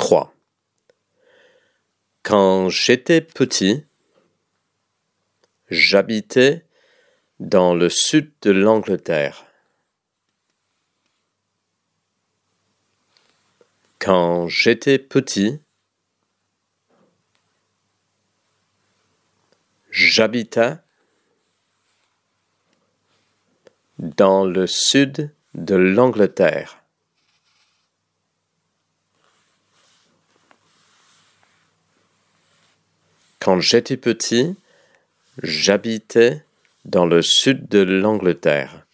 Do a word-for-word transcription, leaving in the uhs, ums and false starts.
trois. Quand j'étais petit, j'habitais dans le sud de l'Angleterre. Quand j'étais petit, j'habitais dans le sud de l'Angleterre. Quand j'étais petit, j'habitais dans le sud de l'Angleterre.